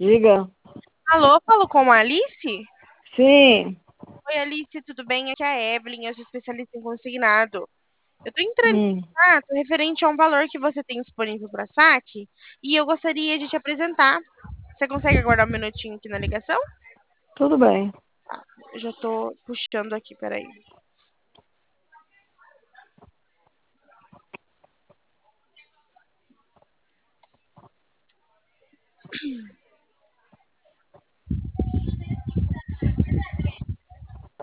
Diga. Alô, falo com a Alice? Sim. Oi, Alice, tudo bem? Aqui é a Evelyn, eu sou especialista em consignado. Eu tô entrando em Hum, contato referente a um valor que você tem disponível para saque e eu gostaria de te apresentar. Você consegue aguardar um minutinho aqui na ligação? tudo bem. Eu já tô puxando aqui, peraí.